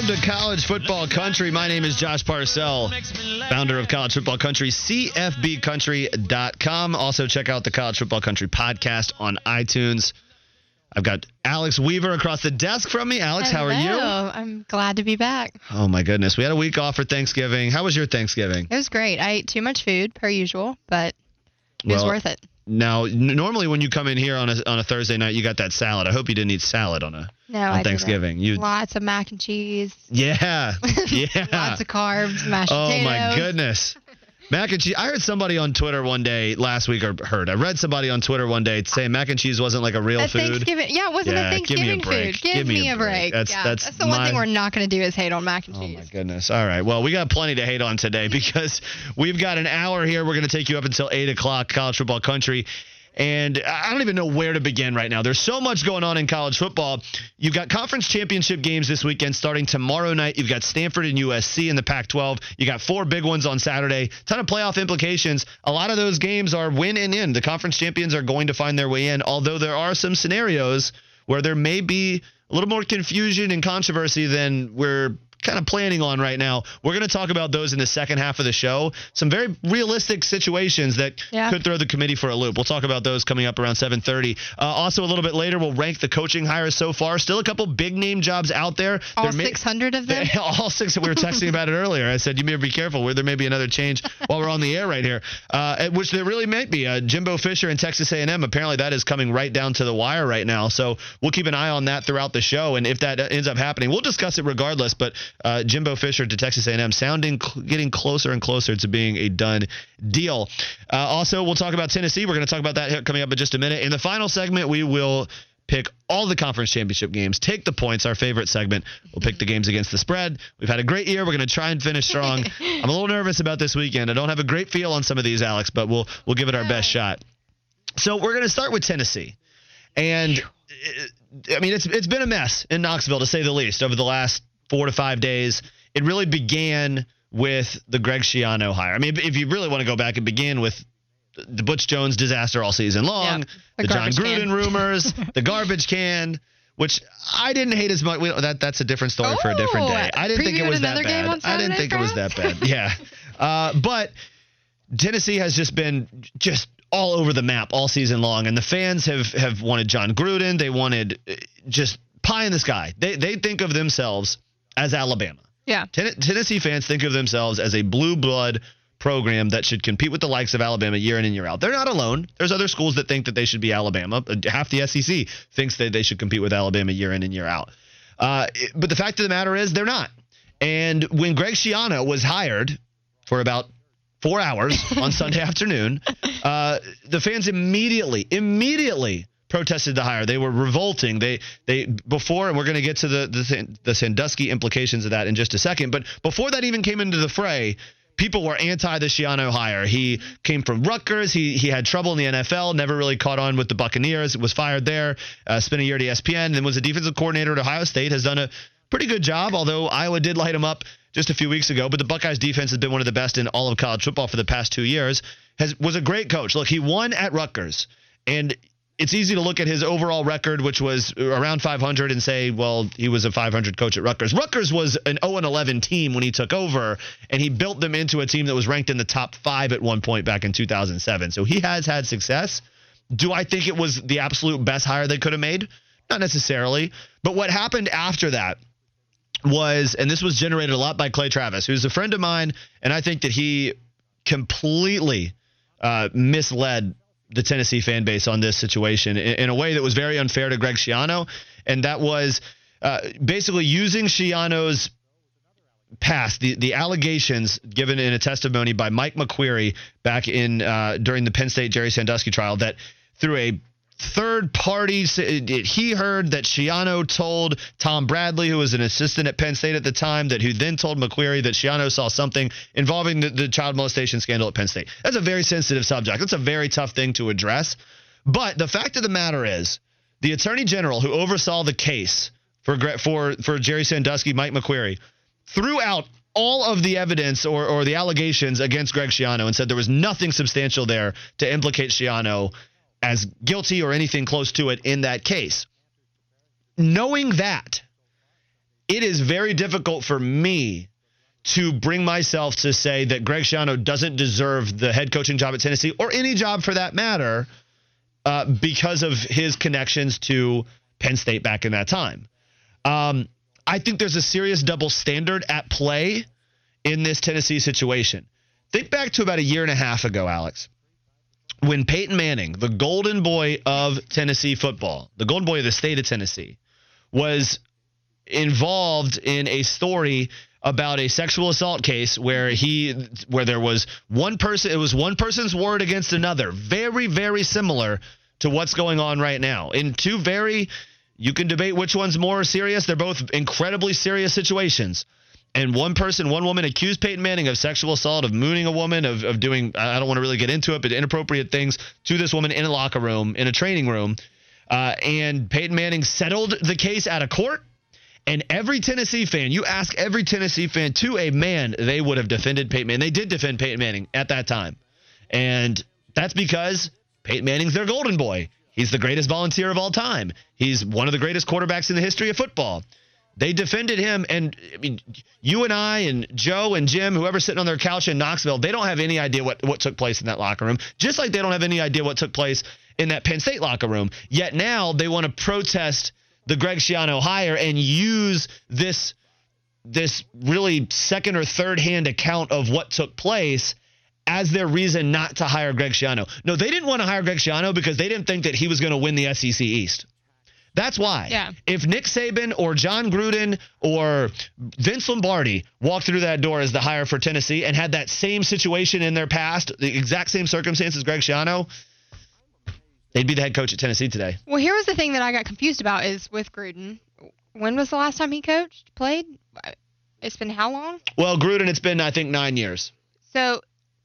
to College Football Country. My name is Josh Parcell, founder of College Football Country, CFBcountry.com. Also, check out the College Football Country podcast on iTunes. I've got Alex Weaver across the desk from me. Alex, Hello. how are you? I'm glad to be back. Oh, my goodness. We had a week off for Thanksgiving. How was your Thanksgiving? It was great. I ate too much food, per usual, but it was worth it. Now, normally when you come in here on a Thursday night, you got that salad. I hope you didn't eat salad on Thanksgiving. Lots of mac and cheese. Yeah. Lots of carbs, mashed potatoes. Oh, my goodness. Mac and cheese. I heard somebody on Twitter one day last week, I read somebody on Twitter one day saying mac and cheese wasn't like a real food. Thanksgiving. Yeah, it wasn't a Thanksgiving food. Give me a break. That's the one thing we're not going to do is hate on mac and cheese. Oh, my goodness. All right. Well, we got plenty to hate on today because we've got an hour here. We're going to take you up until 8 o'clock, College Football Country. And I don't even know where to begin right now. There's so much going on in college football. You've got conference championship games this weekend starting tomorrow night. You've got Stanford and USC in the Pac-12. You got 4 big ones on Saturday. Ton of playoff implications. A lot of those games are win and in. The conference champions are going to find their way in, although there are some scenarios where there may be a little more confusion and controversy than we're kind of planning on right now. We're going to talk about those in the second half of the show. Some very realistic situations that could throw the committee for a loop. We'll talk about those coming up around 7:30. Also, a little bit later, we'll rank the coaching hires so far. Still a couple big name jobs out there. All 600 of them? All 6. We were texting about it earlier. I said, you may be careful. There may be another change while we're on the air right here, which there really might be. Jimbo Fisher and Texas A&M, apparently that is coming right down to the wire right now. So we'll keep an eye on that throughout the show. And if that ends up happening, we'll discuss it regardless. But Jimbo Fisher to Texas A&M getting closer and closer to being a done deal. Also, we'll talk about Tennessee. We're going to talk about that coming up in just a minute. In the final segment, we will pick all the conference championship games, take the points, our favorite segment. We'll pick the games against the spread. We've had a great year. We're going to try and finish strong. I'm a little nervous about this weekend. I don't have a great feel on some of these, Alex, but we'll give it our best shot. So we're going to start with Tennessee. And, I mean, it's been a mess in Knoxville, to say the least, over the last 4 to 5 days. It really began with the Greg Schiano hire. I mean, if you really want to go back, it began with the Butch Jones disaster all season long, the John Gruden rumors, the garbage can, which I didn't hate as much. That's a different story for a different day. I didn't think it was that bad. I didn't think it was that bad. Yeah. But Tennessee has just been all over the map all season long, and the fans have wanted John Gruden. They wanted just pie in the sky. They think of themselves as Alabama. Yeah. Tennessee fans think of themselves as a blue blood program that should compete with the likes of Alabama year in and year out. They're not alone. There's other schools that think that they should be Alabama. Half the SEC thinks that they should compete with Alabama year in and year out. But the fact of the matter is they're not. And when Greg Schiano was hired for about 4 hours on Sunday afternoon, the fans immediately protested the hire. They were revolting. They before, and we're going to get to the Sandusky implications of that in just a second. But before that even came into the fray, people were anti the Schiano hire. He came from Rutgers. He had trouble in the NFL. Never really caught on with the Buccaneers. Was fired there. Spent a year at ESPN. Then was a defensive coordinator at Ohio State. Has done a pretty good job. Although Iowa did light him up just a few weeks ago. But the Buckeyes defense has been one of the best in all of college football for the past 2 years. Was a great coach. Look, he won at Rutgers, and it's easy to look at his overall record, which was around 500, and say, well, he was a 500 coach at Rutgers. Rutgers was an 0-11 team when he took over, and he built them into a team that was ranked in the top 5 at one point back in 2007. So he has had success. Do I think it was the absolute best hire they could have made? Not necessarily. But what happened after that was, and this was generated a lot by Clay Travis, who's a friend of mine, and I think that he completely misled the Tennessee fan base on this situation in a way that was very unfair to Greg Schiano. And that was basically using Schiano's past, the allegations given in a testimony by Mike McQueary back in during the Penn State Jerry Sandusky trial, that through a third party, he heard that Schiano told Tom Bradley, who was an assistant at Penn State at the time, who then told McQueary that Schiano saw something involving the child molestation scandal at Penn State. That's a very sensitive subject. That's a very tough thing to address. But the fact of the matter is, the attorney general who oversaw the case for Jerry Sandusky, Mike McQueary, threw out all of the evidence or the allegations against Greg Schiano and said there was nothing substantial there to implicate Schiano as guilty or anything close to it in that case. Knowing that, it is very difficult for me to bring myself to say that Greg Schiano doesn't deserve the head coaching job at Tennessee, or any job for that matter, because of his connections to Penn State back in that time. I think there's a serious double standard at play in this Tennessee situation. Think back to about a year and a half ago, Alex, when Peyton Manning, the golden boy of Tennessee football, the golden boy of the state of Tennessee, was involved in a story about a sexual assault case where there was one person, it was one person's word against another. Very, very similar to what's going on right now. In two very, you can debate which one's more serious. They're both incredibly serious situations. And one woman accused Peyton Manning of sexual assault, of mooning a woman, of doing, I don't want to really get into it, but inappropriate things to this woman in a locker room, in a training room. And Peyton Manning settled the case out of court. And every Tennessee fan, you ask every Tennessee fan to a man, they would have defended Peyton Manning. They did defend Peyton Manning at that time. And that's because Peyton Manning's their golden boy. He's the greatest volunteer of all time. He's one of the greatest quarterbacks in the history of football. They defended him, and I mean, you and I and Joe and Jim, whoever's sitting on their couch in Knoxville, they don't have any idea what took place in that locker room, just like they don't have any idea what took place in that Penn State locker room. Yet now they want to protest the Greg Schiano hire and use this really second or third hand account of what took place as their reason not to hire Greg Schiano. No, they didn't want to hire Greg Schiano because they didn't think that he was going to win the SEC East. That's why. Yeah. If Nick Saban or John Gruden or Vince Lombardi walked through that door as the hire for Tennessee and had that same situation in their past, the exact same circumstances Greg Schiano, they'd be the head coach at Tennessee today. Well, here was the thing that I got confused about is with Gruden. When was the last time he played? It's been how long? Well, Gruden, it's been, I think, 9 years. So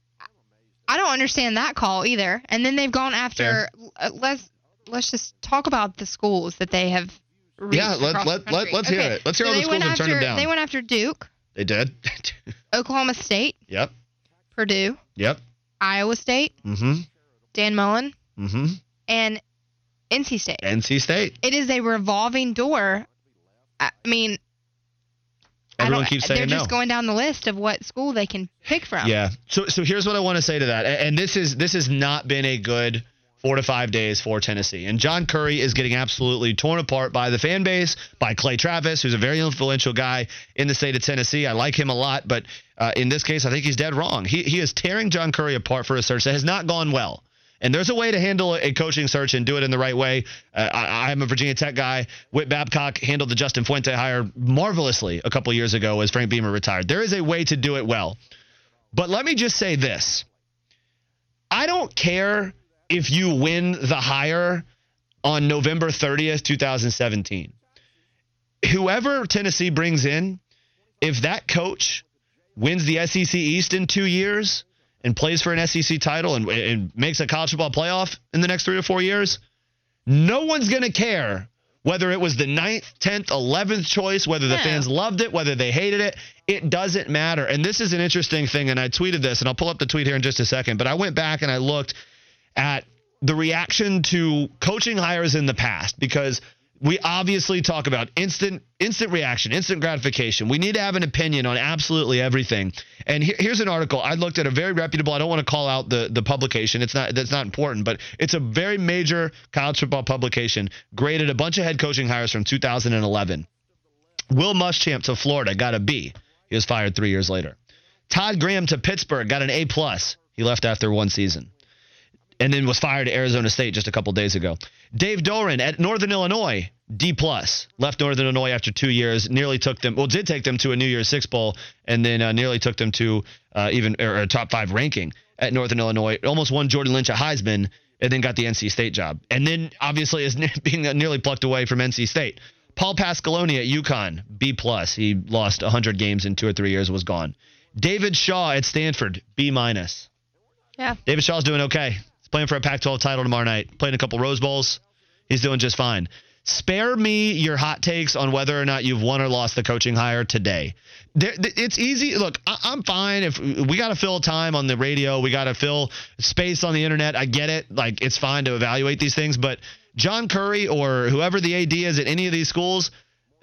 I don't understand that call either. And then they've gone after let's just talk about the schools that they have reached. Yeah, let's hear it. Let's hear all the schools that turned them down. They went after Duke. They did. Oklahoma State. Yep. Purdue. Yep. Iowa State. Mm-hmm. Dan Mullen. Mm-hmm. And NC State. NC State. It is a revolving door. I mean, everyone keeps saying no. They're just going down the list of what school they can pick from. Yeah. So here's what I want to say to that. And this has not been a good 4 to 5 days for Tennessee. And John Currie is getting absolutely torn apart by the fan base, by Clay Travis, who's a very influential guy in the state of Tennessee. I like him a lot, but in this case, I think he's dead wrong. He is tearing John Currie apart for a search that has not gone well. And there's a way to handle a coaching search and do it in the right way. I'm a Virginia Tech guy. Whit Babcock handled the Justin Fuente hire marvelously a couple years ago as Frank Beamer retired. There is a way to do it well. But let me just say this. I don't care if you win the hire on November 30th, 2017. Whoever Tennessee brings in, if that coach wins the SEC East in 2 years and plays for an SEC title and makes a college football playoff in the next 3 or 4 years, no one's going to care whether it was the 9th, 10th, 11th choice, whether the fans loved it, whether they hated it. It doesn't matter. And this is an interesting thing, and I tweeted this, and I'll pull up the tweet here in just a second, but I went back and I looked at the reaction to coaching hires in the past, because we obviously talk about instant reaction, instant gratification. We need to have an opinion on absolutely everything. And here's an article. I looked at a very reputable, I don't want to call out the publication. That's not important, but it's a very major college football publication, graded a bunch of head coaching hires from 2011. Will Muschamp to Florida got a B. He was fired 3 years later. Todd Graham to Pittsburgh got an A+. He left after one season and then was fired at Arizona State just a couple days ago. Dave Doran at Northern Illinois, D+. Left Northern Illinois after 2 years, did take them to a New Year's Six Bowl, and then nearly took them to a top 5 ranking at Northern Illinois. Almost won Jordan Lynch a Heisman, and then got the NC State job. And then obviously is being nearly plucked away from NC State. Paul Pasqualoni at UConn, B+. He lost 100 games in 2 or 3 years, was gone. David Shaw at Stanford, B-. Yeah. David Shaw's doing okay. Playing for a Pac-12 title tomorrow night. Playing a couple Rose Bowls. He's doing just fine. Spare me your hot takes on whether or not you've won or lost the coaching hire today. It's easy. Look, I'm fine. If we got to fill time on the radio, we got to fill space on the internet. I get it. Like, it's fine to evaluate these things. But John Currie or whoever the AD is at any of these schools,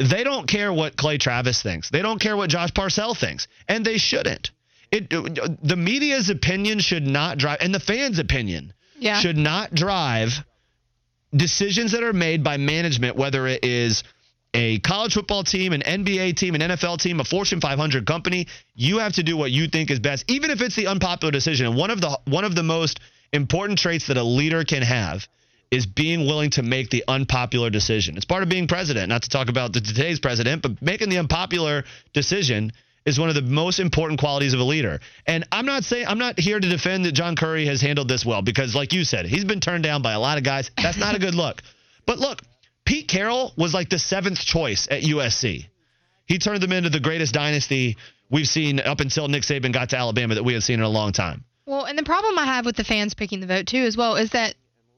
they don't care what Clay Travis thinks. They don't care what Josh Parcell thinks, and they shouldn't. The media's opinion should not drive, and the fans' opinion should not drive decisions that are made by management, whether it is a college football team, an NBA team, an NFL team, a Fortune 500 company. You have to do what you think is best, even if it's the unpopular decision. And one of the most important traits that a leader can have is being willing to make the unpopular decision. It's part of being president, not to talk about today's president, but making the unpopular decision is one of the most important qualities of a leader. And I'm not here to defend that John Curry has handled this well, because like you said, he's been turned down by a lot of guys. That's not a good look. But look, Pete Carroll was like the 7th choice at USC. He turned them into the greatest dynasty we've seen up until Nick Saban got to Alabama that we have seen in a long time. Well, and the problem I have with the fans picking the vote too as well is that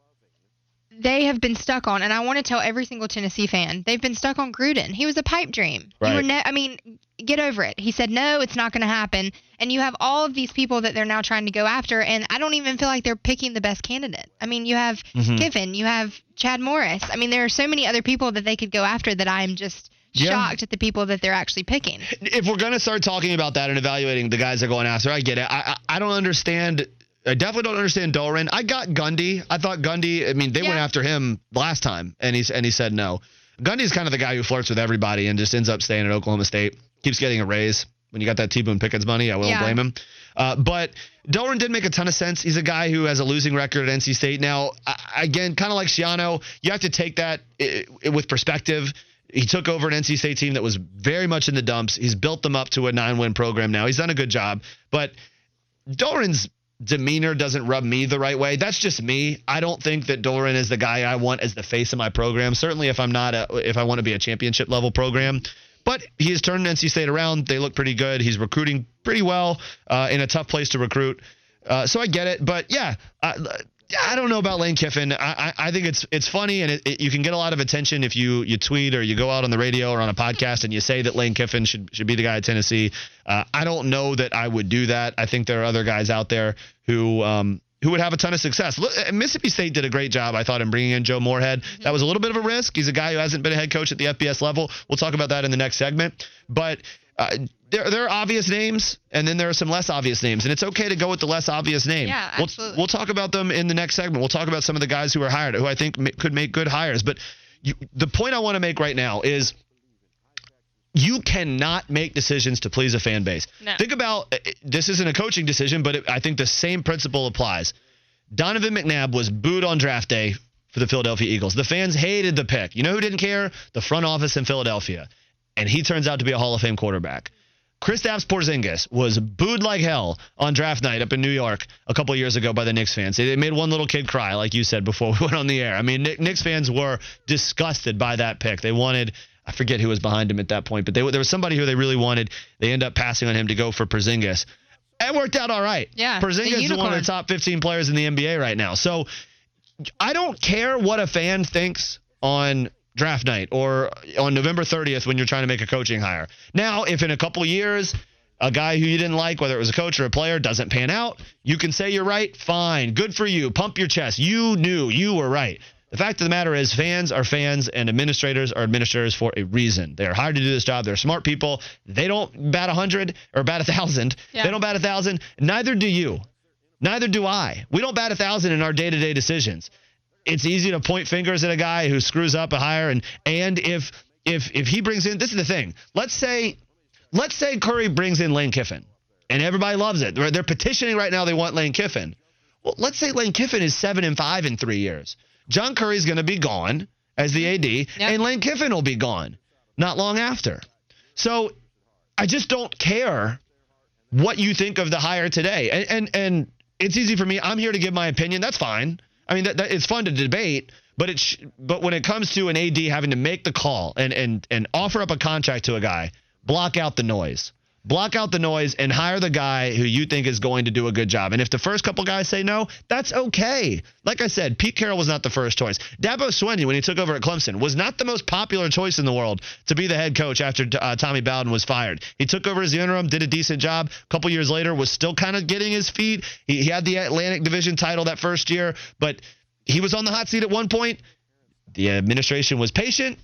they have been stuck on, and I want to tell every single Tennessee fan, they've been stuck on Gruden. He was a pipe dream. Right. Get over it. He said, no, it's not going to happen. And you have all of these people that they're now trying to go after, and I don't even feel like they're picking the best candidate. I mean, you have Kiffin, you have Chad Morris. I mean, there are so many other people that they could go after that I'm just shocked at the people that they're actually picking. If we're going to start talking about that and evaluating the guys they're going after, I get it. I don't understand. I definitely don't understand Doeren. I got Gundy. I thought Gundy, they went after him last time, and he said no. Gundy's kind of the guy who flirts with everybody and just ends up staying at Oklahoma State. Keeps getting a raise. When you got that T. Boone Pickens money, I won't blame him. But Doeren did make a ton of sense. He's a guy who has a losing record at NC State. Now, again, kind of like Schiano, you have to take that with perspective. He took over an NC State team that was very much in the dumps. He's built them up to a 9-win program now. He's done a good job. But Doeren's demeanor doesn't rub me the right way. That's just me. I don't think that Doeren is the guy I want as the face of my program. Certainly if I want to be a championship level program. But he has turned NC State around. They look pretty good. He's recruiting pretty well in a tough place to recruit. So I get it. But yeah, I don't know about Lane Kiffin. I think it's funny, and you can get a lot of attention if you tweet or you go out on the radio or on a podcast and you say that Lane Kiffin should be the guy at Tennessee. I don't know that I would do that. I think there are other guys out there who would have a ton of success. Look, Mississippi State did a great job, I thought, in bringing in Joe Moorhead. That was a little bit of a risk. He's a guy who hasn't been a head coach at the FBS level. We'll talk about that in the next segment. But there are obvious names, and then there are some less obvious names, and it's okay to go with the less obvious name. Yeah, absolutely. We'll talk about them in the next segment. We'll talk about some of the guys who are hired, who I think could make good hires. But the point I want to make right now is you cannot make decisions to please a fan base. No. Think about, this isn't a coaching decision, but I think the same principle applies. Donovan McNabb was booed on draft day for the Philadelphia Eagles. The fans hated the pick. You know who didn't care? The front office in Philadelphia. And he turns out to be a Hall of Fame quarterback. Kristaps Porzingis was booed like hell on draft night up in New York a couple of years ago by the Knicks fans. It made one little kid cry, like you said before we went on the air. I mean, Knicks fans were disgusted by that pick. They wanted, I forget who was behind him at that point, but there was somebody who they really wanted. They end up passing on him to go for Porzingis. It worked out all right. Yeah, Porzingis is one of the top 15 players in the NBA right now. So I don't care what a fan thinks on draft night or on November 30th when you're trying to make a coaching hire. Now, if in a couple of years a guy who you didn't like, whether it was a coach or a player, doesn't pan out, you can say you're right. Fine. Good for you. Pump your chest. You knew you were right. The fact of the matter is fans are fans and administrators are administrators for a reason. They're hired to do this job. They're smart people. They don't bat 100 or bat 1,000. Yeah. They don't bat 1,000. Neither do you. Neither do I. We don't bat 1,000 in our day-to-day decisions. It's easy to point fingers at a guy who screws up a hire, and if he brings in, this is the thing. Let's say Curry brings in Lane Kiffin, and everybody loves it. They're petitioning right now. They want Lane Kiffin. Well, let's say Lane Kiffin is 7-5 in 3 years. John Curry's going to be gone as the AD, and Lane Kiffin will be gone not long after. So I just don't care what you think of the hire today, and it's easy for me. I'm here to give my opinion. That's fine. I mean, it's fun to debate, but when it comes to an AD having to make the call and offer up a contract to a guy, block out the noise. Block out the noise and hire the guy who you think is going to do a good job. And if the first couple guys say no, that's okay. Like I said, Pete Carroll was not the first choice. Dabo Swinney, when he took over at Clemson, was not the most popular choice in the world to be the head coach after Tommy Bowden was fired. He took over as the interim, did a decent job. A couple years later, was still kind of getting his feet. He had the Atlantic Division title that first year, but he was on the hot seat at one point. The administration was patient.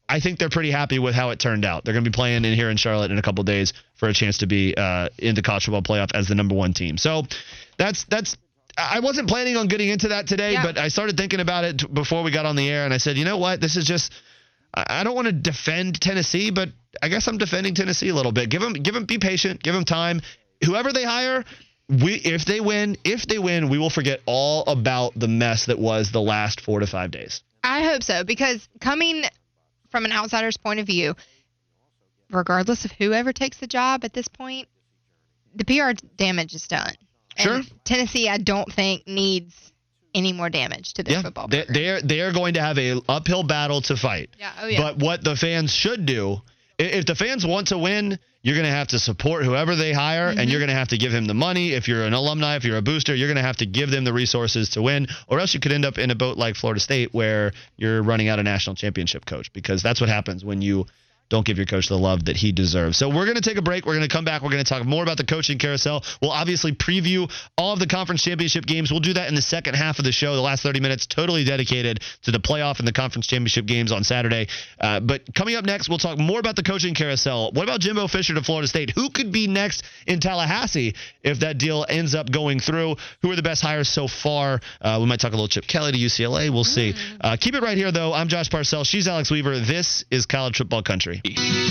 I think they're pretty happy with how it turned out. They're going to be playing in here in Charlotte in a couple days for a chance to be in the college football playoff as the number 1 team. So that's. I wasn't planning on getting into that today, but I started thinking about it before we got on the air, and I said, you know what? This is just. I don't want to defend Tennessee, but I guess I'm defending Tennessee a little bit. Give them, be patient, give them time. Whoever they hire, if they win, we will forget all about the mess that was the last 4 to 5 days. I hope so, because coming from an outsider's point of view, regardless of whoever takes the job at this point, the PR damage is done. Sure. And Tennessee, I don't think, needs any more damage to this football program. They are going to have a uphill battle to fight. Yeah. Oh, yeah. But what the fans should do, if the fans want to win, you're going to have to support whoever they hire, and you're going to have to give him the money. If you're an alumni, if you're a booster, you're going to have to give them the resources to win, or else you could end up in a boat like Florida State where you're running out a national championship coach, because that's what happens when you don't give your coach the love that he deserves. So we're going to take a break. We're going to come back. We're going to talk more about the coaching carousel. We'll obviously preview all of the conference championship games. We'll do that in the second half of the show. The last 30 minutes totally dedicated to the playoff and the conference championship games on Saturday. But coming up next, we'll talk more about the coaching carousel. What about Jimbo Fisher to Florida State? Who could be next in Tallahassee if that deal ends up going through? Who are the best hires so far? We might talk a little Chip Kelly to UCLA. We'll see. Keep it right here, though. I'm Josh Parcell. She's Alex Weaver. This is College Football Country.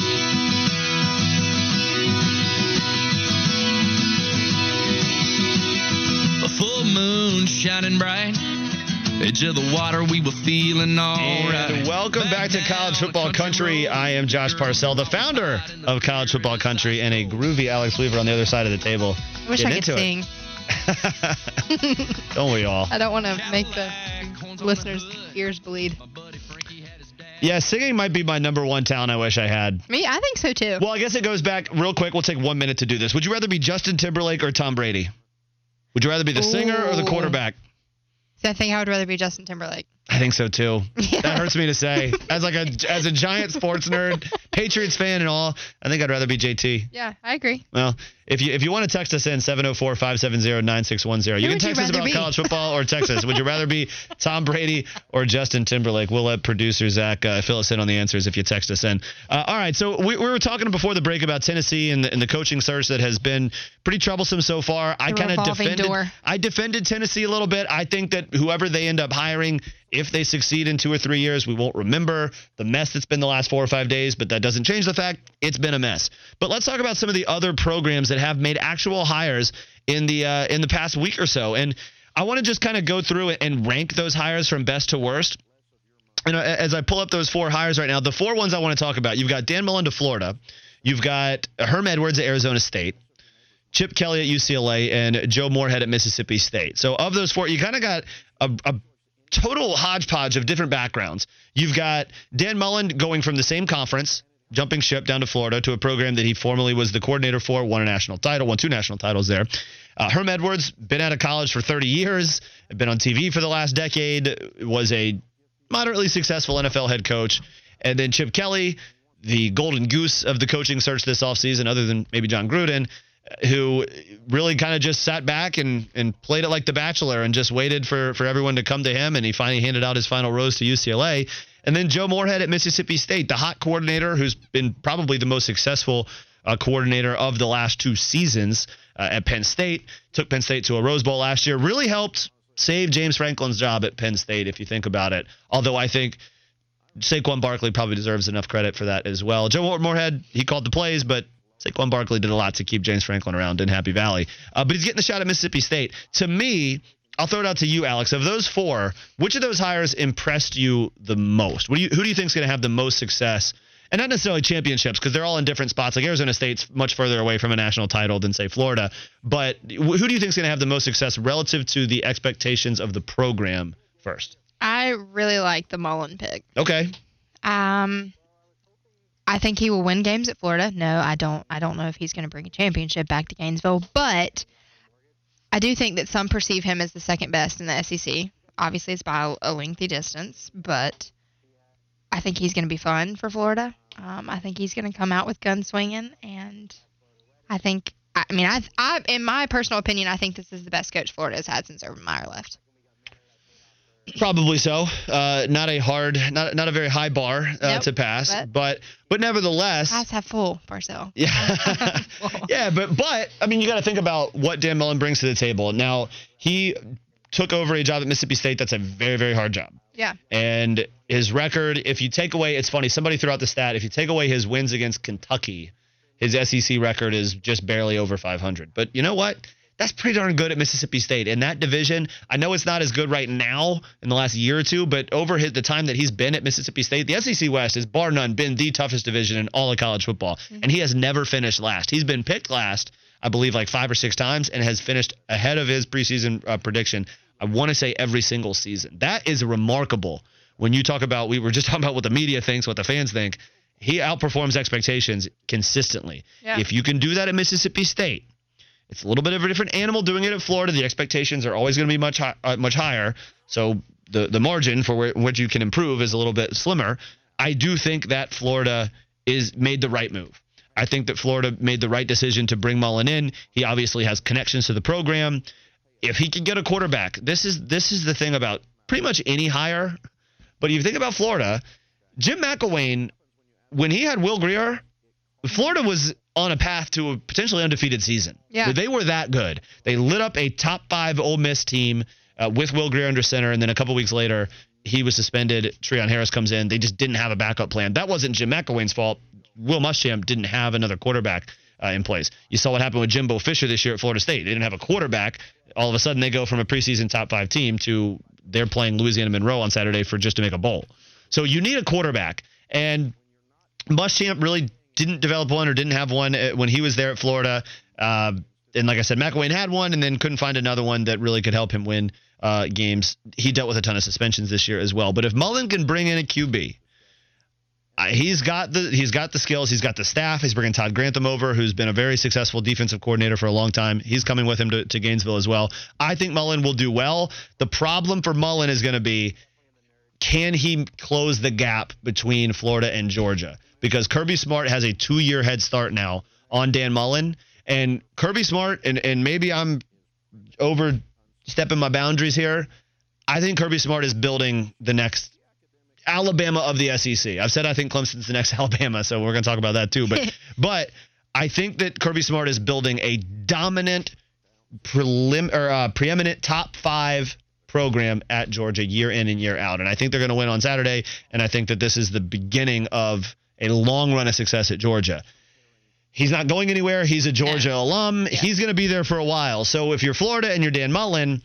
A full moon shining bright, edge of the water, we were feeling all right. Welcome back to College Football Country. I am Josh Parcell, the founder of College Football Country, and a groovy Alex Weaver on the other side of the table. I wish I could sing. Don't we all? I don't want to make the listeners' ears bleed. Yeah, singing might be my number 1 talent I wish I had. Me? I think so, too. Well, I guess it goes back real quick. We'll take 1 minute to do this. Would you rather be Justin Timberlake or Tom Brady? Would you rather be the singer or the quarterback? See, I think I would rather be Justin Timberlake. I think so, too. Yeah. That hurts me to say. As a giant sports nerd, Patriots fan and all, I think I'd rather be JT. Yeah, I agree. Well, if you want to text us in, 704-570-9610. You can text us about college football or Texas. Would you rather be Tom Brady or Justin Timberlake? We'll let producer Zach fill us in on the answers if you text us in. All right, so we were talking before the break about Tennessee and the coaching search that has been pretty troublesome so far. I defended Tennessee a little bit. I think that whoever they end up hiring, if they succeed in 2 or 3 years, we won't remember the mess that's been the last 4 or 5 days, but that doesn't change the fact it's been a mess. But let's talk about some of the other programs that have made actual hires in the past week or so. And I want to just kind of go through it and rank those hires from best to worst. And as I pull up those 4 hires right now, the 4 ones I want to talk about, you've got Dan Mullen to Florida, you've got Herm Edwards at Arizona State, Chip Kelly at UCLA, and Joe Moorhead at Mississippi State. So of those 4, you kind of got a total hodgepodge of different backgrounds. You've got Dan Mullen going from the same conference, jumping ship down to Florida to a program that he formerly was the coordinator for, won 2 national titles there. Herm Edwards, been out of college for 30 years, been on TV for the last decade, was a moderately successful NFL head coach. And then Chip Kelly, the golden goose of the coaching search this offseason, other than maybe John Gruden, who really kind of just sat back and played it like The Bachelor and just waited for everyone to come to him, and he finally handed out his final rose to UCLA. And then Joe Moorhead at Mississippi State, the hot coordinator who's been probably the most successful coordinator of the last 2 seasons at Penn State, took Penn State to a Rose Bowl last year, really helped save James Franklin's job at Penn State, if you think about it. Although I think Saquon Barkley probably deserves enough credit for that as well. Joe Moorhead, he called the plays, but Saquon Barkley did a lot to keep James Franklin around in Happy Valley. But he's getting the shot at Mississippi State. To me, I'll throw it out to you, Alex. Of those 4, which of those hires impressed you the most? Who do you think is going to have the most success? And not necessarily championships, because they're all in different spots. Like Arizona State's much further away from a national title than, say, Florida. But who do you think is going to have the most success relative to the expectations of the program first? I really like the Mullen pick. Okay. I think he will win games at Florida. No, I don't know if he's going to bring a championship back to Gainesville, but I do think that some perceive him as the second best in the SEC. Obviously, it's by a lengthy distance, but I think he's going to be fun for Florida. I think he's going to come out with guns swinging, and I think, in my personal opinion, I think this is the best coach Florida has had since Urban Meyer left. Probably so. Not a very high bar Nope, to pass, but nevertheless. Glass half full, Parcell. Yeah. Yeah, but I mean, you got to think about what Dan Mullen brings to the table. Now, he took over a job at Mississippi State. That's a very, very hard job. Yeah. And his record, if you take away, it's funny, somebody threw out the stat, if you take away his wins against Kentucky, his SEC record is just barely over 500. But you know what? That's pretty darn good at Mississippi State. In that division, I know it's not as good right now in the last year or two, but over the time that he's been at Mississippi State, the SEC West has bar none been the toughest division in all of college football. Mm-hmm. And he has never finished last. He's been picked last, I believe, like 5 or 6 times and has finished ahead of his preseason prediction. I want to say every single season. That is remarkable. When you talk about, we were just talking about what the media thinks, what the fans think. He outperforms expectations consistently. Yeah. If you can do that at Mississippi State, it's a little bit of a different animal doing it at Florida. The expectations are always going to be much higher. So the margin for which you can improve is a little bit slimmer. I do think that Florida made the right move. I think that Florida made the right decision to bring Mullen in. He obviously has connections to the program. If he can get a quarterback, this is the thing about pretty much any hire. But if you think about Florida, Jim McElwain, when he had Will Grier, Florida was on a path to a potentially undefeated season. Yeah. They were that good. They lit up a top 5 Ole Miss team with Will Grier under center, and then a couple weeks later, he was suspended. Treon Harris comes in. They just didn't have a backup plan. That wasn't Jim McElwain's fault. Will Muschamp didn't have another quarterback in place. You saw what happened with Jimbo Fisher this year at Florida State. They didn't have a quarterback. All of a sudden, they go from a preseason top 5 team to they're playing Louisiana Monroe on Saturday just to make a bowl. So you need a quarterback, and Muschamp really didn't develop one or didn't have one when he was there at Florida. And like I said, McElwain had one and then couldn't find another one that really could help him win games. He dealt with a ton of suspensions this year as well. But if Mullen can bring in a QB, he's got the skills. He's got the staff. He's bringing Todd Grantham over, who's been a very successful defensive coordinator for a long time. He's coming with him to Gainesville as well. I think Mullen will do well. The problem for Mullen is going to be, can he close the gap between Florida and Georgia? Because Kirby Smart has a 2-year head start now on Dan Mullen. And Kirby Smart, and maybe I'm overstepping my boundaries here, I think Kirby Smart is building the next Alabama of the SEC. I've said I think Clemson's the next Alabama, so we're going to talk about that too. But I think that Kirby Smart is building a dominant, preeminent top 5 program at Georgia year in and year out. And I think they're going to win on Saturday, and I think that this is the beginning of a long run of success at Georgia. He's not going anywhere. He's a Georgia alum. Yeah. He's going to be there for a while. So if you're Florida and you're Dan Mullen,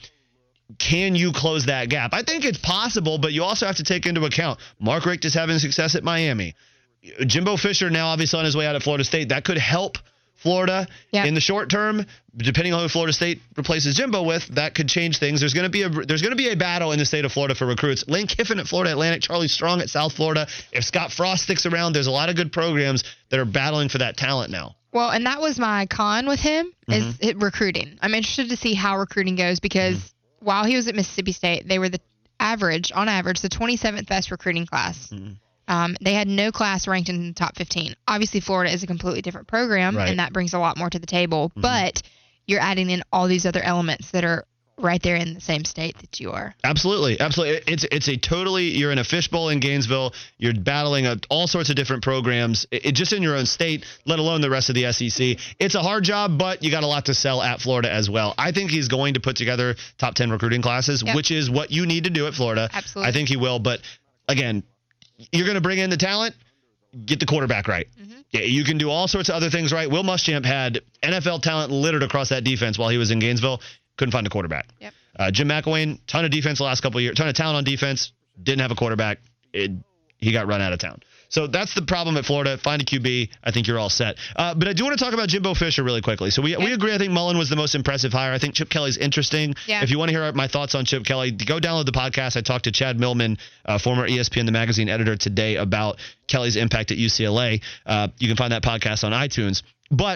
can you close that gap? I think it's possible, but you also have to take into account Mark Richt is having success at Miami. Jimbo Fisher now obviously on his way out at Florida State. That could help Florida in the short term, depending on who Florida State replaces Jimbo with. That could change things. There's going to be a battle in the state of Florida for recruits. Lane Kiffin at Florida Atlantic, Charlie Strong at South Florida. If Scott Frost sticks around, there's a lot of good programs that are battling for that talent now. Well, and that was my con with him is recruiting. I'm interested to see how recruiting goes because while he was at Mississippi State, they were on average, the 27th best recruiting class. They had no class ranked in the top 15. Obviously, Florida is a completely different program, and that brings a lot more to the table. But you're adding in all these other elements that are right there in the same state that you are. Absolutely. It's a totally, you're in a fishbowl in Gainesville. You're battling all sorts of different programs, just in your own state, let alone the rest of the SEC. It's a hard job, but you got a lot to sell at Florida as well. I think he's going to put together top 10 recruiting classes, which is what you need to do at Florida. Absolutely. I think he will. But again, you're going to bring in the talent, get the quarterback right. Yeah, you can do all sorts of other things right. Will Muschamp had NFL talent littered across that defense while he was in Gainesville. Couldn't find a quarterback. Jim McElwain, ton of defense the last couple of years, ton of talent on defense, didn't have a quarterback. He got run out of town. So that's the problem at Florida. Find a QB. I think you're all set. But I do want to talk about Jimbo Fisher really quickly. So we agree. I think Mullen was the most impressive hire. I think Chip Kelly's interesting. If you want to hear my thoughts on Chip Kelly, go download the podcast. I talked to Chad Millman, former ESPN The Magazine editor, today about Kelly's impact at UCLA. You can find that podcast on iTunes. But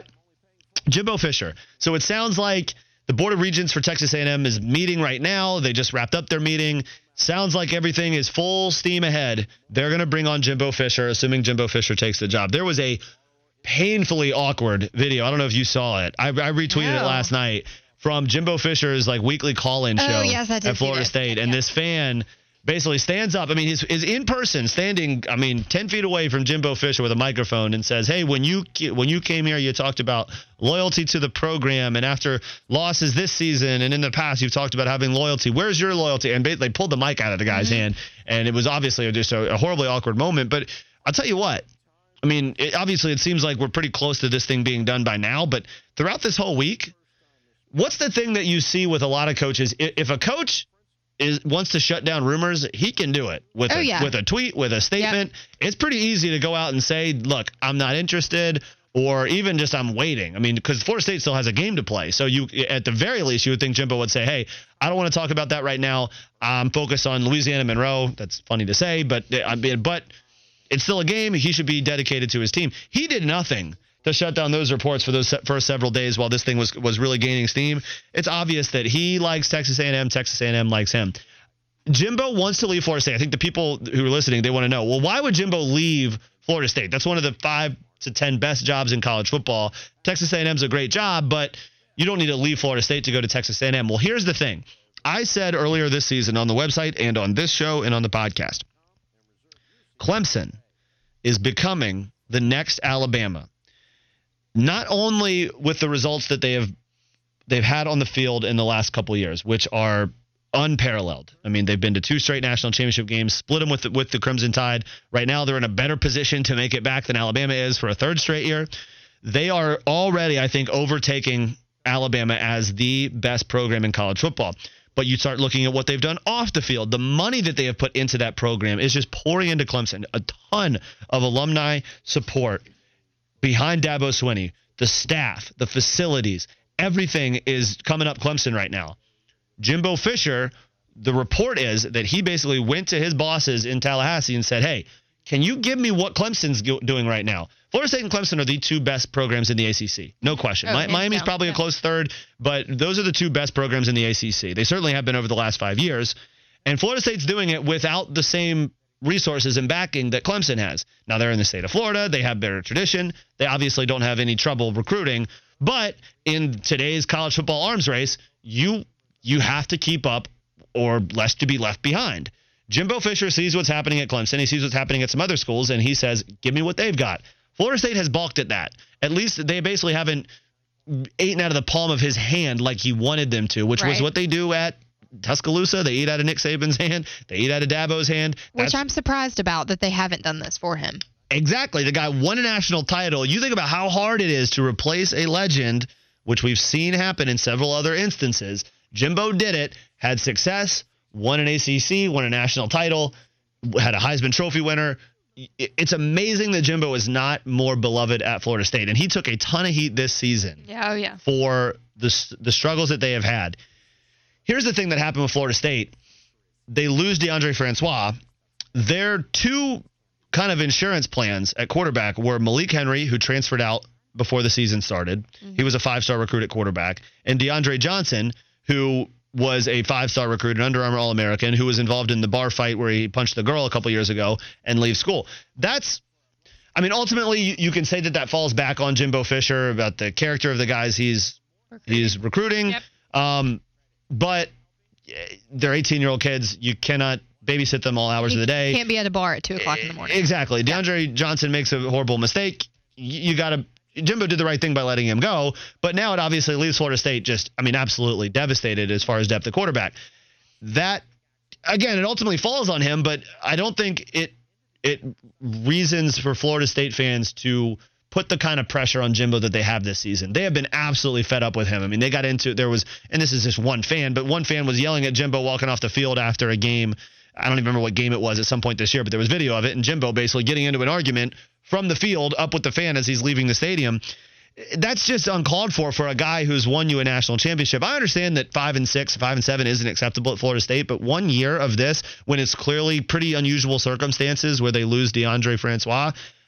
Jimbo Fisher. So it sounds like the Board of Regents for Texas A&M is meeting right now. They just wrapped up their meeting. Sounds like everything is full steam ahead. They're going to bring on Jimbo Fisher, assuming Jimbo Fisher takes the job. There was a painfully awkward video. I don't know if you saw it. I retweeted it last night. from Jimbo Fisher's like weekly call-in show yes, I did at Florida see this. State, and Yeah. this fan basically stands up. I mean, is in person, standing, 10 feet away from Jimbo Fisher with a microphone and says, hey, when you came here, you talked about loyalty to the program, and after losses this season and in the past, you've talked about having loyalty. Where's your loyalty? And they pulled the mic out of the guy's hand, and it was obviously just a horribly awkward moment. But I'll tell you what, I mean, obviously it seems like we're pretty close to this thing being done by now, but throughout this whole week, what's the thing that you see with a lot of coaches? If a coach wants to shut down rumors, he can do it with a tweet, with a statement. It's pretty easy to go out and say, look, I'm not interested, or even just I'm waiting. I mean, because Florida State still has a game to play. So you, at the very least, you would think Jimbo would say, hey, I don't want to talk about that right now. I'm focused on Louisiana Monroe. That's funny to say, but it's still a game. He should be dedicated to his team. He did nothing to shut down those reports for those first several days while this thing was really gaining steam. It's obvious that he likes Texas A&M. Texas A&M likes him. Jimbo wants to leave Florida State. I think the people who are listening, they want to know, well, why would Jimbo leave Florida State? That's one of the 5 to 10 best jobs in college football. Texas A&M's a great job, but you don't need to leave Florida State to go to Texas A&M. Well, here's the thing. I said earlier this season on the website and on this show and on the podcast, Clemson is becoming the next Alabama. Not only with the results that they've had on the field in the last couple of years, which are unparalleled. I mean, they've been to 2 straight national championship games, split them with the Crimson Tide. Right now, they're in a better position to make it back than Alabama is for a 3rd straight year. They are already, I think, overtaking Alabama as the best program in college football. But you start looking at what they've done off the field. The money that they have put into that program is just pouring into Clemson. A ton of alumni support behind Dabo Swinney, the staff, the facilities, everything is coming up Clemson right now. Jimbo Fisher, the report is that he basically went to his bosses in Tallahassee and said, hey, can you give me what Clemson's doing right now? Florida State and Clemson are the 2 best programs in the ACC. No question. Miami's probably a close 3rd, but those are the 2 best programs in the ACC. They certainly have been over the last 5 years. And Florida State's doing it without the same resources and backing that Clemson has. Now, they're in the state of Florida. They have better tradition. They obviously don't have any trouble recruiting. But in today's college football arms race, you have to keep up or less to be left behind. Jimbo Fisher sees what's happening at Clemson. He sees what's happening at some other schools, and he says, give me what they've got. Florida State has balked at that. At least they basically haven't eaten out of the palm of his hand like he wanted them to, which was what they do at Tuscaloosa. They eat out of Nick Saban's hand. They eat out of Dabo's hand. Which I'm surprised about that they haven't done this for him. Exactly. The guy won a national title. You think about how hard it is to replace a legend, which we've seen happen in several other instances. Jimbo did it, had success, won an ACC, won a national title, had a Heisman Trophy winner. It's amazing that Jimbo is not more beloved at Florida State. And he took a ton of heat this season for the struggles that they have had. Here's the thing that happened with Florida State. They lose DeAndre Francois. Their 2 kind of insurance plans at quarterback were Malik Henry, who transferred out before the season started. He was a 5-star recruit at quarterback. And DeAndre Johnson, who was a 5-star recruit, an Under Armour All-American, who was involved in the bar fight where he punched the girl a couple years ago and leaves school. Ultimately, you can say that falls back on Jimbo Fisher about the character of the guys he's recruiting. Yep. But they're 18-year-old kids. You cannot babysit them all hours of the day. You can't be at a bar at 2 o'clock in the morning. Exactly. DeAndre Johnson makes a horrible mistake. Jimbo did the right thing by letting him go, but now it obviously leaves Florida State absolutely devastated as far as depth of quarterback. That, again, it ultimately falls on him, but I don't think it reasons for Florida State fans to put the kind of pressure on Jimbo that they have this season. They have been absolutely fed up with him. I mean, they got into, and this is just one fan, but one fan was yelling at Jimbo walking off the field after a game. I don't even remember what game it was at some point this year, but there was video of it, and Jimbo basically getting into an argument from the field up with the fan as he's leaving the stadium. That's just uncalled for a guy who's won you a national championship. I understand that 5-6, 5-7 isn't acceptable at Florida State, but 1 year of this when it's clearly pretty unusual circumstances where they lose DeAndre Francois,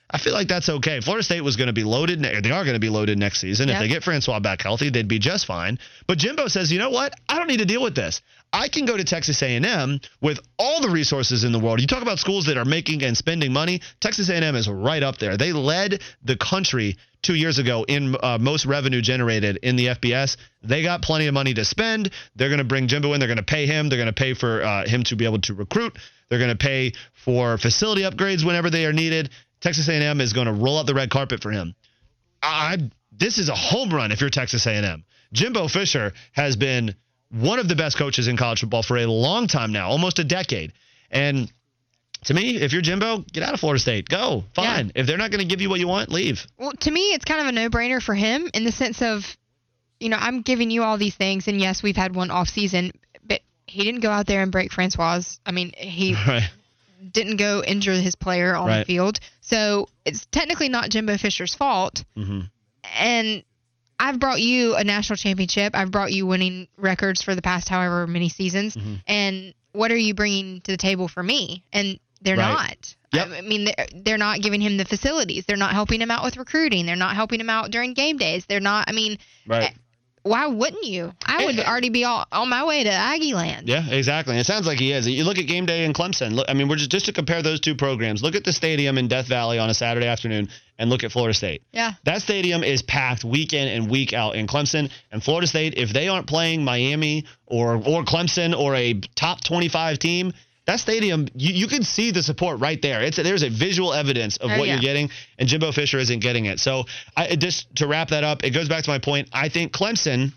I feel like that's okay. Florida State was going to be loaded. They are going to be loaded next season. If they get Francois back healthy, they'd be just fine. But Jimbo says, you know what? I don't need to deal with this. I can go to Texas A&M with all the resources in the world. You talk about schools that are making and spending money. Texas A&M is right up there. They led the country 2 years ago in most revenue generated in the FBS. They got plenty of money to spend. They're going to bring Jimbo in. They're going to pay him. They're going to pay for him to be able to recruit. They're going to pay for facility upgrades whenever they are needed. Texas A&M is going to roll out the red carpet for him. This is a home run if you're Texas A&M. Jimbo Fisher has been one of the best coaches in college football for a long time now, almost a decade. And to me, if you're Jimbo, get out of Florida State. Go. Fine. Yeah. If they're not going to give you what you want, leave. Well, to me, it's kind of a no-brainer for him in the sense of, I'm giving you all these things, and yes, we've had one off season, but he didn't go out there and break Francois. I mean, he didn't go injure his player on the field. So it's technically not Jimbo Fisher's fault. Mm-hmm. And I've brought you a national championship. I've brought you winning records for the past however many seasons. Mm-hmm. And what are you bringing to the table for me? And they're not. Yep. I mean, they're not giving him the facilities. They're not helping him out with recruiting. They're not helping him out during game days. They're not. I mean, why wouldn't you? I would already be on my way to Aggie Land. Yeah, exactly. It sounds like he is. You look at game day in Clemson. Look, I mean, we're just to compare those two programs. Look at the stadium in Death Valley on a Saturday afternoon and look at Florida State. Yeah. That stadium is packed week in and week out in Clemson. And Florida State, if they aren't playing Miami or Clemson or a top 25 team, that stadium, you can see the support right there. There's a visual evidence of what you're getting, and Jimbo Fisher isn't getting it. So just to wrap that up, it goes back to my point. I think Clemson,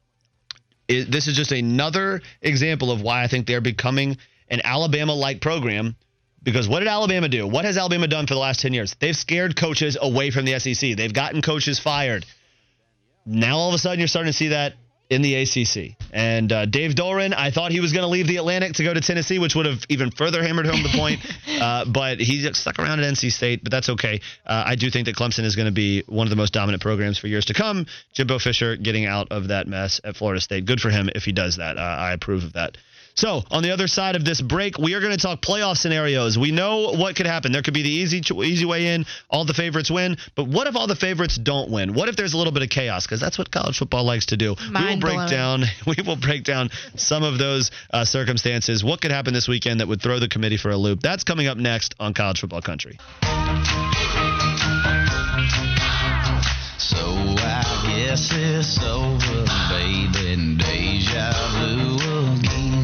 this is just another example of why I think they're becoming an Alabama-like program. Because what did Alabama do? What has Alabama done for the last 10 years? They've scared coaches away from the SEC. They've gotten coaches fired. Now all of a sudden you're starting to see that in the ACC. And Dave Doran, I thought he was going to leave the Atlantic to go to Tennessee, which would have even further hammered home the point. But he stuck around at NC State, but that's okay. I do think that Clemson is going to be one of the most dominant programs for years to come. Jimbo Fisher getting out of that mess at Florida State. Good for him if he does that. I approve of that. So, on the other side of this break, we are going to talk playoff scenarios. We know what could happen. There could be the easy way in, all the favorites win. But what if all the favorites don't win? What if there's a little bit of chaos? Because that's what college football likes to do. We will break down some of those circumstances. What could happen this weekend that would throw the committee for a loop? That's coming up next on College Football Country. So I guess it's over, baby, and deja vu again.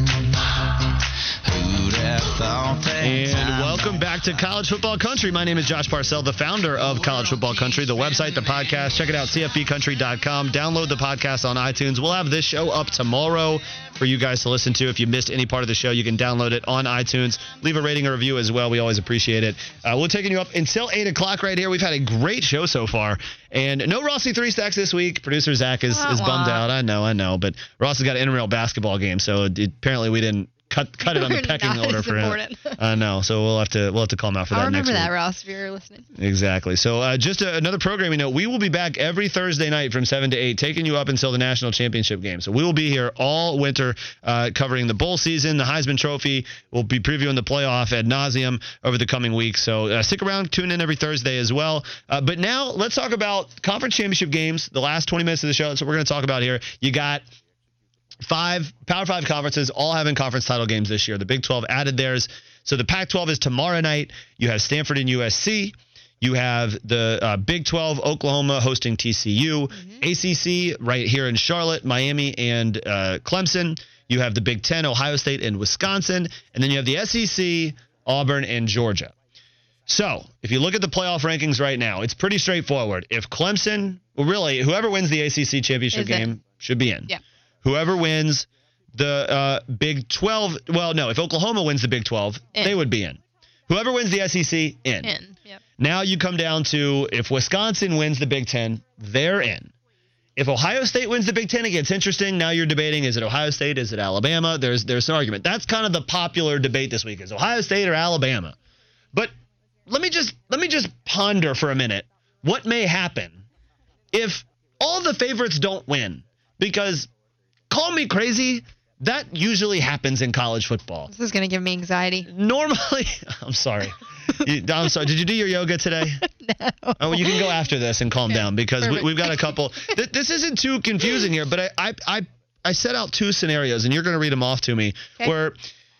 Who'd have thought that? And welcome back to College Football Country. My name is Josh Parcell, the founder of College Football Country, the website, the podcast. Check it out, cfbcountry.com. Download the podcast on iTunes. We'll have this show up tomorrow for you guys to listen to. If you missed any part of the show, you can download it on iTunes. Leave a rating or review as well. We always appreciate it. We're taking you up until 8 o'clock right here. We've had a great show so far. And no Rossi 3 Stacks this week. Producer Zach is bummed out. I know. But Ross has got an intramural basketball game, so apparently we didn't cut it on the pecking order for him. I know, so we'll have to call him out for that next week. I'll remember that, Ross, if you're listening. Exactly. So just another programming note, we will be back every Thursday night from 7 to 8, taking you up until the national championship game. So we will be here all winter covering the bowl season, the Heisman Trophy. We'll be previewing the playoff ad nauseum over the coming weeks. So stick around, tune in every Thursday as well. But now let's talk about conference championship games, the last 20 minutes of the show. That's what we're going to talk about here. You got 5 Power 5 conferences all having conference title games this year. The Big 12 added theirs. So the Pac-12 is tomorrow night. You have Stanford and USC. You have the Big 12, Oklahoma hosting TCU. ACC right here in Charlotte, Miami and Clemson. You have the Big 10, Ohio State and Wisconsin. And then you have the SEC, Auburn and Georgia. So if you look at the playoff rankings right now, it's pretty straightforward. If Clemson, well, really, whoever wins the ACC championship game should be in. Yeah. Whoever wins the Big 12, well, no, if Oklahoma wins the Big 12, they would be in. Whoever wins the SEC, in. Yep. Now you come down to if Wisconsin wins the Big 10, they're in. If Ohio State wins the Big 10, it gets interesting. Now you're debating, is it Ohio State, is it Alabama? There's an argument. That's kind of the popular debate this week, is Ohio State or Alabama? But let me just ponder for a minute what may happen if all the favorites don't win, because call me crazy, that usually happens in college football. This is going to give me anxiety. Normally, I'm sorry. Did you do your yoga today? No. Oh, you can go after this and calm down because we've got a couple. This isn't too confusing here, but I set out 2 scenarios, and you're going to read them off to me, where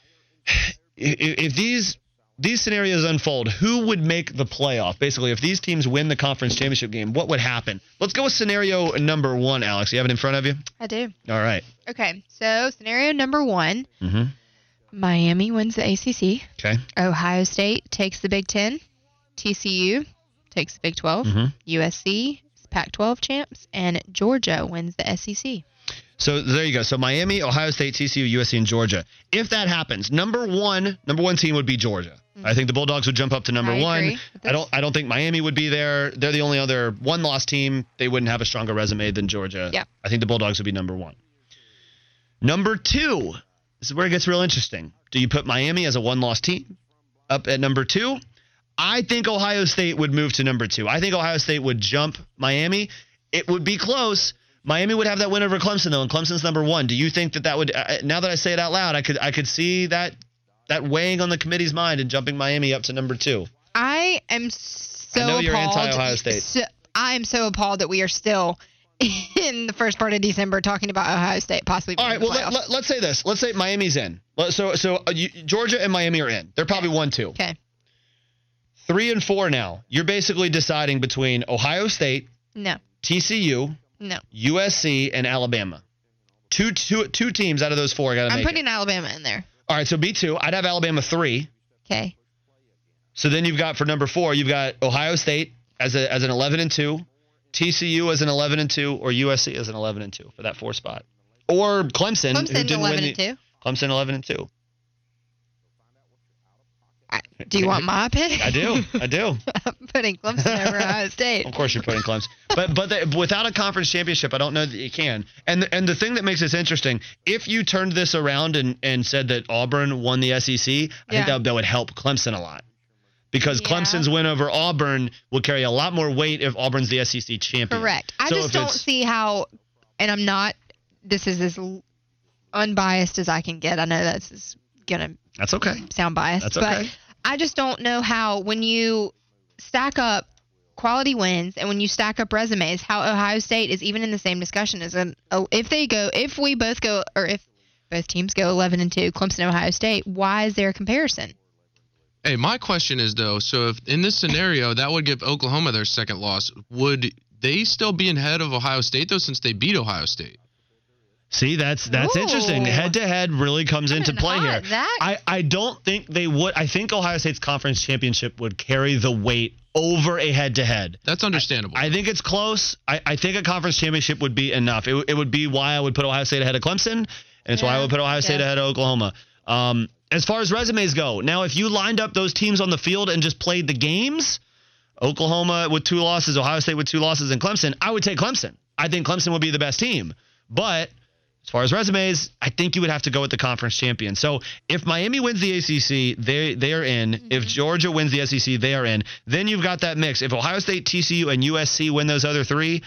if these scenarios unfold, who would make the playoff? Basically, if these teams win the conference championship game, what would happen? Let's go with scenario number 1, Alex. You have it in front of you? I do. All right. Okay, so scenario number 1, Mm-hmm. Miami wins the ACC. Okay. Ohio State takes the Big Ten. TCU takes the Big 12. Mm-hmm. USC is Pac-12 champs. And Georgia wins the SEC. So there you go. So Miami, Ohio State, TCU, USC, and Georgia. If that happens, number one team would be Georgia. Mm-hmm. I think the Bulldogs would jump up to number 1. I don't think Miami would be there. They're the only other one-loss team. They wouldn't have a stronger resume than Georgia. Yeah. I think the Bulldogs would be number 1. Number 2. This is where it gets real interesting. Do you put Miami as a one-loss team up at number 2? I think Ohio State would move to number 2. I think Ohio State would jump Miami. It would be close. Miami would have that win over Clemson, though, and Clemson's number 1. Do you think that would now that I say it out loud, I could see that weighing on the committee's mind and jumping Miami up to number 2? I am so I know you're appalled. anti-Ohio State. I am so appalled that we are still in the first part of December talking about Ohio State possibly being All right, in the well, playoffs. let's say this. Let's say Miami's in. Georgia and Miami are in. They're probably 1-2. Okay. 3 and 4 now. You're basically deciding between Ohio State, No. TCU, No. USC, and Alabama. Two teams out of those 4 got to make I'm putting it. Alabama in there. All right, so B2. I'd have Alabama 3. Okay. So then you've got, for number 4, you've got Ohio State as an 11-2, TCU as an 11-2, or USC as an 11-2 for that 4 spot. Or Clemson, who didn't win 11-2. Clemson 11-2. Do you want my pick? I do. I'm putting Clemson over Ohio State. Of course you're putting Clemson. But without a conference championship, I don't know that you can. And the thing that makes this interesting, if you turned this around and said that Auburn won the SEC, I think that would help Clemson a lot. Because Clemson's win over Auburn will carry a lot more weight if Auburn's the SEC champion. Correct. I just don't see how, and I'm not, this is as unbiased as I can get. I know that's going That's okay. to sound biased. That's okay. But I just don't know how, when you stack up quality wins and when you stack up resumes, how Ohio State is even in the same discussion as if both teams go 11-2, Clemson, Ohio State, why is there a comparison? Hey, my question is, though, so if in this scenario, that would give Oklahoma their second loss, would they still be ahead of Ohio State, though, since they beat Ohio State? See, that's interesting. Head-to-head really comes into play here. I don't think they would. I think Ohio State's conference championship would carry the weight over a head-to-head. That's understandable. I think it's close. I think a conference championship would be enough. It would be why I would put Ohio State ahead of Clemson, and it's why I would put Ohio State ahead of Oklahoma. As far as resumes go, now if you lined up those teams on the field and just played the games, Oklahoma with 2 losses, Ohio State with 2 losses, and Clemson, I would take Clemson. I think Clemson would be the best team. But as far as resumes, I think you would have to go with the conference champion. So if Miami wins the ACC, they are in. Mm-hmm. If Georgia wins the SEC, they are in. Then you've got that mix. If Ohio State, TCU, and USC win those other 3,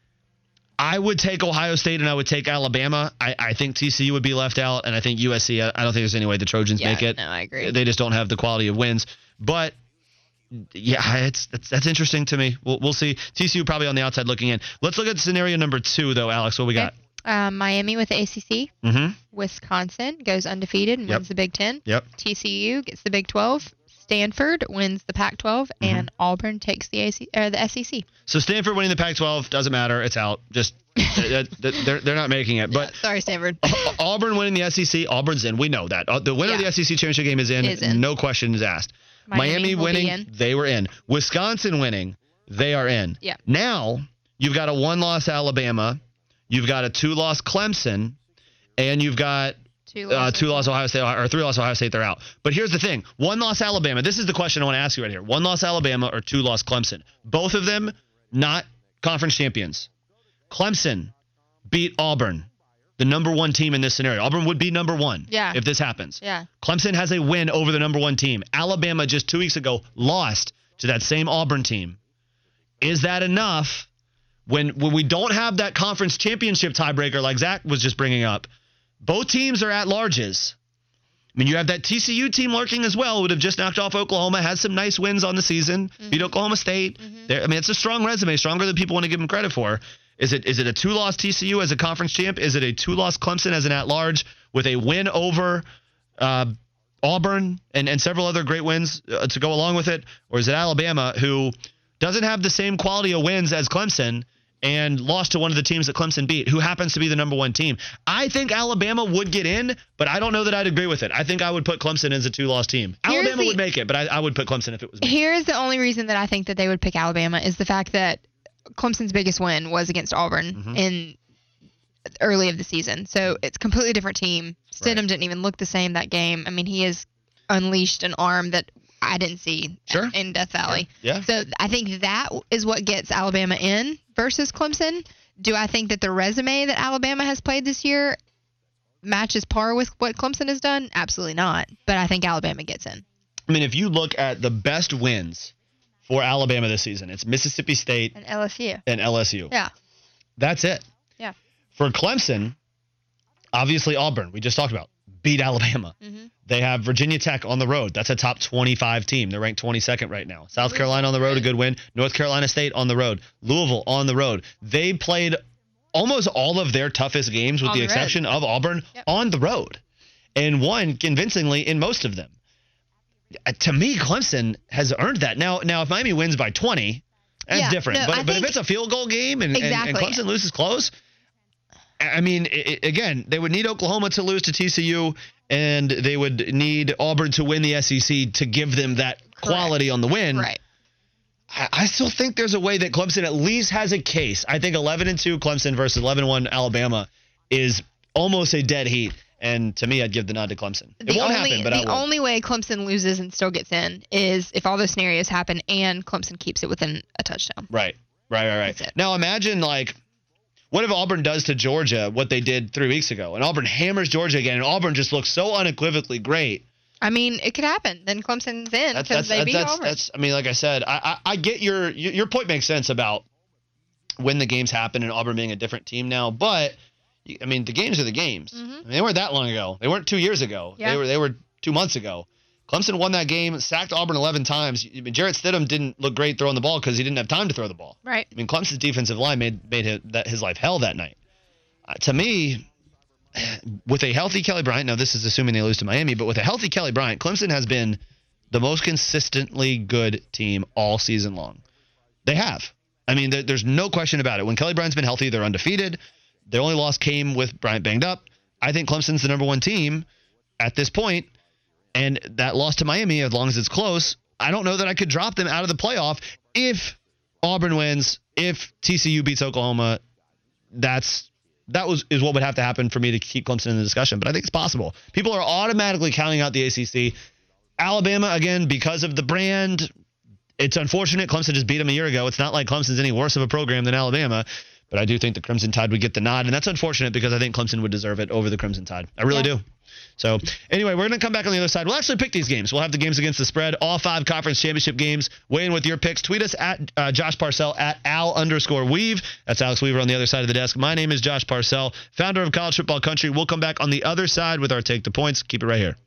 I would take Ohio State and I would take Alabama. I think TCU would be left out, and I think USC, I don't think there's any way the Trojans make it. No, I agree. They just don't have the quality of wins. But yeah, that's interesting to me. We'll see. TCU probably on the outside looking in. Let's look at scenario number 2, though, Alex. What we got? Miami with the ACC. Mm-hmm. Wisconsin goes undefeated and wins the Big Ten. Yep. TCU gets the Big 12. Stanford wins the Pac-12, and Auburn takes the SEC. So Stanford winning the Pac-12 doesn't matter. It's out. Just they're not making it. But sorry, Stanford. Auburn winning the SEC. Auburn's in. We know that. The winner of the SEC championship game is in. No questions asked. Miami winning, they were in. Wisconsin winning, they are in. Yeah. Now you've got a 1-loss Alabama, you've got a 2-loss Clemson, and you've got 2-loss Ohio State or 3-loss Ohio State. They're out. But here's the thing: 1-loss Alabama. This is the question I want to ask you right here: 1-loss Alabama or 2-loss Clemson? Both of them not conference champions. Clemson beat Auburn, the number 1 team in this scenario. Auburn would be number 1 if this happens. Yeah. Clemson has a win over the number 1 team. Alabama just 2 weeks ago lost to that same Auburn team. Is that enough when we don't have that conference championship tiebreaker like Zach was just bringing up? Both teams are at larges. I mean, you have that TCU team lurking as well. Would have just knocked off Oklahoma, had some nice wins on the season, beat Oklahoma State. I mean, it's a strong resume, stronger than people want to give them credit for. Is it a 2-loss TCU as a conference champ? Is it a 2-loss Clemson as an at-large with a win over Auburn and several other great wins to go along with it? Or is it Alabama, who doesn't have the same quality of wins as Clemson and lost to one of the teams that Clemson beat, who happens to be the number 1 team? I think Alabama would get in, but I don't know that I'd agree with it. I think I would put Clemson as a 2-loss team. Alabama would make it, but I would put Clemson if it was me. Here's the only reason that I think that they would pick Alabama is the fact that Clemson's biggest win was against Auburn in early of the season. So it's a completely different team. Stidham didn't even look the same that game. I mean, he has unleashed an arm that I didn't see in Death Valley. Yeah. So I think that is what gets Alabama in versus Clemson. Do I think that the resume that Alabama has played this year matches par with what Clemson has done? Absolutely not. But I think Alabama gets in. I mean, if you look at the best wins for Alabama this season, it's Mississippi State and LSU. Yeah. That's it. Yeah. For Clemson, obviously Auburn, we just talked about, beat Alabama. They have Virginia Tech on the road. That's a top 25 team. They're ranked 22nd right now. South Carolina on the road, a good win. North Carolina State on the road. Louisville on the road. They played almost all of their toughest games, with the exception of Auburn, on the road, and won convincingly in most of them. To me, Clemson has earned that. Now, if Miami wins by 20, that's different. But if it's a field goal game and Clemson loses close, I mean, again, they would need Oklahoma to lose to TCU, and they would need Auburn to win the SEC to give them that quality on the win. Right. I still think there's a way that Clemson at least has a case. I think 11-2 Clemson versus 11-1 Alabama is almost a dead heat. And to me, I'd give the nod to Clemson. It won't happen, but I would. The only way Clemson loses and still gets in is if all those scenarios happen and Clemson keeps it within a touchdown. Right. Now imagine, what if Auburn does to Georgia what they did 3 weeks ago, and Auburn hammers Georgia again, and Auburn just looks so unequivocally great. I mean, it could happen. Then Clemson's in because they beat Auburn. I mean, like I said, I get your point makes sense about when the games happen and Auburn being a different team now, but I mean, the games are the games. I mean, they weren't that long ago. They weren't 2 years ago. Yeah. They were 2 months ago. Clemson won that game, sacked Auburn 11 times. I mean, Jarrett Stidham didn't look great throwing the ball because he didn't have time to throw the ball. Right. I mean, Clemson's defensive line made his life hell that night. To me, with a healthy Kelly Bryant, now this is assuming they lose to Miami, but with a healthy Kelly Bryant, Clemson has been the most consistently good team all season long. They have. I mean, there's no question about it. When Kelly Bryant's been healthy, they're undefeated. Their only loss came with Bryant banged up. I think Clemson's the number 1 team at this point, and that loss to Miami, as long as it's close, I don't know that I could drop them out of the playoff if Auburn wins, if TCU beats Oklahoma. Is what would have to happen for me to keep Clemson in the discussion, but I think it's possible. People are automatically counting out the ACC. Alabama, again, because of the brand, it's unfortunate. Clemson just beat them a year ago. It's not like Clemson's any worse of a program than Alabama. But I do think the Crimson Tide would get the nod, and that's unfortunate because I think Clemson would deserve it over the Crimson Tide. I really do. So, anyway, we're going to come back on the other side. We'll actually pick these games. We'll have the games against the spread, all 5 conference championship games. Weigh in with your picks. Tweet us at Josh Parcell, at Al_Weave. That's Alex Weaver on the other side of the desk. My name is Josh Parcell, founder of College Football Country. We'll come back on the other side with our Take the Points. Keep it right here.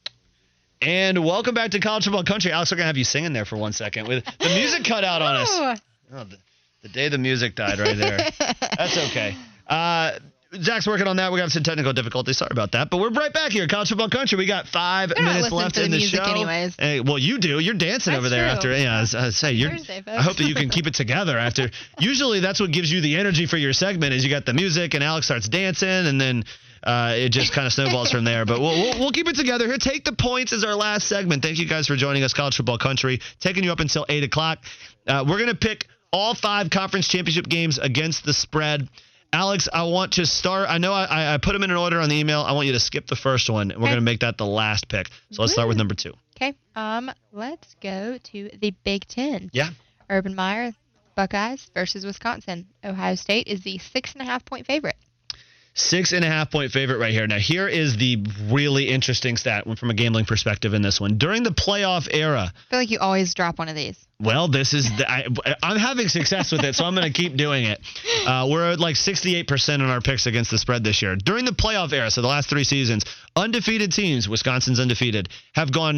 And welcome back to College Football Country. Alex, we're going to have you singing there for 1 second. With the music cut out on us. Oh, the day the music died right there. That's okay. Zach's working on that. We got some technical difficulties. Sorry about that. But we're right back here. College Football Country. We got 5 minutes left in the show. Anyways. Hey, well, you do. You're dancing That's over there true. after. Yeah, I say you're. Thursday, I hope that you can keep it together after. Usually, that's what gives you the energy for your segment. Is you got the music and Alex starts dancing, and then it just kind of snowballs from there. But we'll keep it together here. Take the Points is our last segment. Thank you guys for joining us, College Football Country, taking you up until 8 o'clock. We're gonna pick all 5 conference championship games against the spread. Alex, I want to start. I know I put them in an order on the email. I want you to skip the first one, and we're going to make that the last pick. So let's start with number 2. Okay. Let's go to the Big Ten. Yeah. Urban Meyer Buckeyes versus Wisconsin. Ohio State is the 6.5-point favorite. 6.5-point favorite right here. Now, here is the really interesting stat from a gambling perspective in this one. During the playoff era, I feel like you always drop one of these. well, this is I'm having success with it, so I'm going to keep doing it. We're at like 68% on our picks against the spread this year. During the playoff era, so the last 3 seasons, undefeated teams, Wisconsin's undefeated, have gone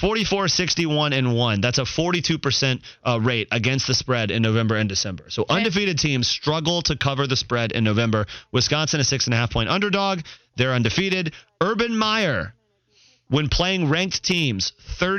44-61-1. That's a 42% rate against the spread in November and December. So undefeated teams struggle to cover the spread in November. Wisconsin, a 6.5-point underdog. They're undefeated. Urban Meyer, when playing ranked teams,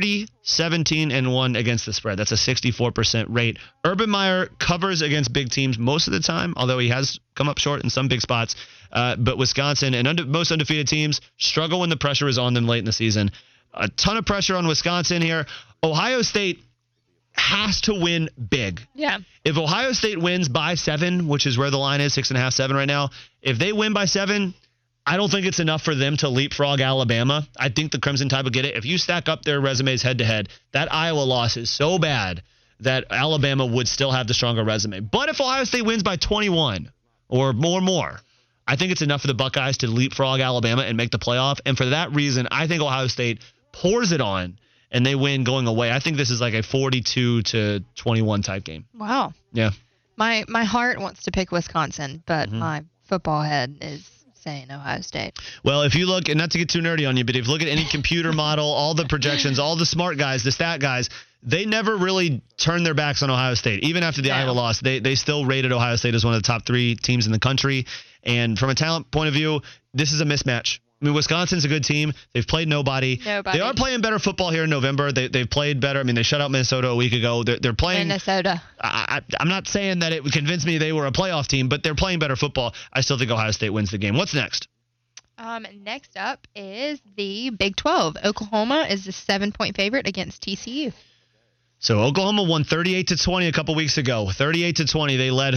30-17-1 against the spread. That's a 64% rate. Urban Meyer covers against big teams most of the time, although he has come up short in some big spots. But Wisconsin and most undefeated teams struggle when the pressure is on them late in the season. A ton of pressure on Wisconsin here. Ohio State has to win big. Yeah. If Ohio State wins by 7, which is where the line is, 6.5, 7 right now, if they win by 7, I don't think it's enough for them to leapfrog Alabama. I think the Crimson Tide will get it. If you stack up their resumes head-to-head, that Iowa loss is so bad that Alabama would still have the stronger resume. But if Ohio State wins by 21 or more, I think it's enough for the Buckeyes to leapfrog Alabama and make the playoff. And for that reason, I think Ohio State pours it on and they win going away. I think this is like a 42-21 type game. Wow. Yeah. My heart wants to pick Wisconsin, but my football head is saying Ohio State. Well, if you look, and not to get too nerdy on you, but if you look at any computer model, all the projections, all the smart guys, the stat guys, they never really turned their backs on Ohio State. Even after the Iowa loss, they still rated Ohio State as one of the top 3 teams in the country. And from a talent point of view, this is a mismatch. I mean, Wisconsin's a good team. They've played nobody. They are playing better football here in November. They've played better. I mean, they shut out Minnesota a week ago. They're playing Minnesota. I'm not saying that it would convince me they were a playoff team, but they're playing better football. I still think Ohio State wins the game. What's next? Next up is the Big 12. Oklahoma is the 7-point favorite against TCU. So Oklahoma won 38-20 a couple weeks ago. 38-20. They led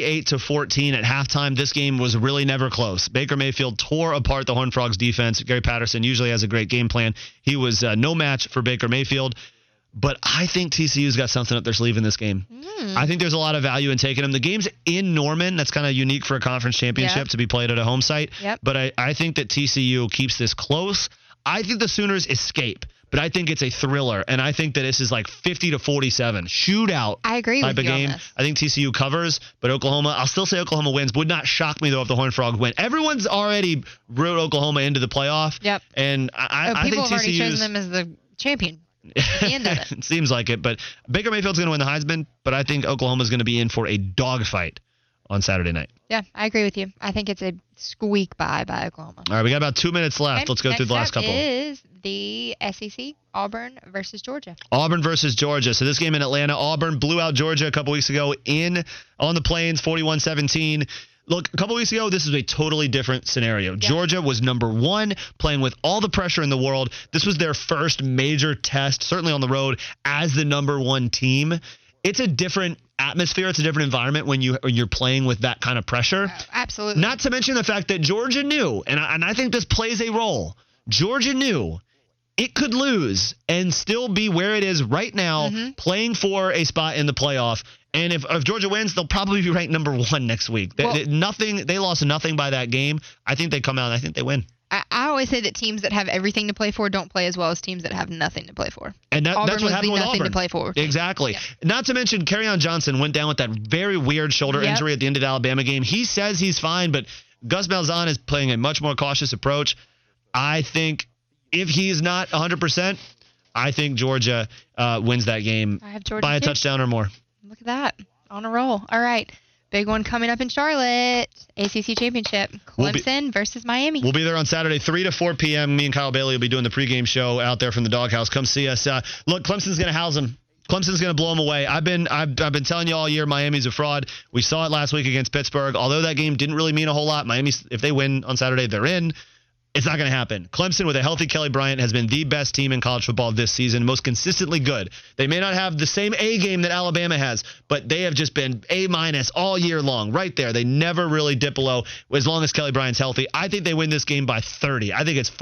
38-14 at halftime. This game was really never close. Baker Mayfield tore apart the Horned Frogs defense. Gary Patterson usually has a great game plan. He was no match for Baker Mayfield. But I think TCU's got something up their sleeve in this game. I think there's a lot of value in taking them. The game's in Norman. That's kind of unique for a conference championship to be played at a home site. But I think that TCU keeps this close. I think the Sooners escape. But I think it's a thriller, and I think that this is like 50-47 shootout. I agree type with of you game. on this. I think TCU covers, but Oklahoma, I'll still say Oklahoma wins. Would not shock me though if the Horned Frogs win. Everyone's already wrote Oklahoma into the playoff. Yep. And I think people have already chosen TCU's them as the champion at the end of it. It seems like it, but Baker Mayfield's going to win the Heisman, but I think Oklahoma's going to be in for a dogfight on Saturday night. Yeah, I agree with you. I think it's a squeak by Oklahoma. All right, we got about 2 minutes left. Okay, Let's go through the last couple. Next up is the SEC, Auburn versus Georgia. Auburn versus Georgia. So this game in Atlanta, Auburn blew out Georgia a couple weeks ago on the Plains, 41-17. Look, a couple weeks ago, this is a totally different scenario. Georgia was number 1, playing with all the pressure in the world. This was their first major test, certainly on the road, as the number 1 team. It's a different atmosphere. It's a different environment when you're playing with that kind of pressure. Absolutely. Not to mention the fact that Georgia knew, and I think this plays a role. Georgia knew it could lose and still be where it is right now, playing for a spot in the playoff. And if Georgia wins, they'll probably be ranked number 1 next week. They lost nothing by that game. I think they come out and I think they win. I always say that teams that have everything to play for don't play as well as teams that have nothing to play for. And that's what happened with nothing Auburn. To play for. Exactly. Not to mention, Kerryon Johnson went down with that very weird shoulder injury at the end of the Alabama game. He says he's fine, but Gus Malzahn is playing a much more cautious approach. I think if he's not 100%, I think Georgia wins that game by a touchdown or more. Look at that. On a roll. All right. Big one coming up in Charlotte. ACC Championship. Clemson versus Miami. We'll be there on Saturday, 3 to 4 p.m. Me and Kyle Bailey will be doing the pregame show out there from the Doghouse. Come see us. Look, Clemson's going to house them. Clemson's going to blow them away. I've been telling you all year Miami's a fraud. We saw it last week against Pittsburgh. Although that game didn't really mean a whole lot. Miami, if they win on Saturday, they're in. It's not going to happen. Clemson, with a healthy Kelly Bryant, has been the best team in college football this season, most consistently good. They may not have the same A game that Alabama has, but they have just been A- all year long, right there. They never really dip below as long as Kelly Bryant's healthy. I think they win this game by 30. I think it's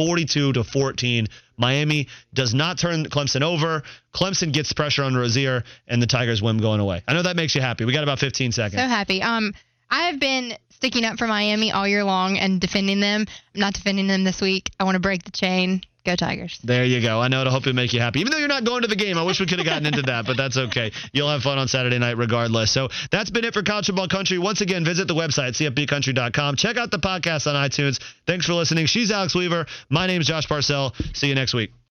42-14. Miami does not turn Clemson over. Clemson gets pressure on Rozier, and the Tigers win going away. I know that makes you happy. We got about 15 seconds. So happy. I have been sticking up for Miami all year long and defending them. I'm not defending them this week. I want to break the chain. Go Tigers. There you go. I know it'll hopefully make you happy. Even though you're not going to the game, I wish we could have gotten into that, but that's okay. You'll have fun on Saturday night regardless. So that's been it for College Football Country. Once again, visit the website, cfbcountry.com. Check out the podcast on iTunes. Thanks for listening. She's Alex Weaver. My name's Josh Parcell. See you next week.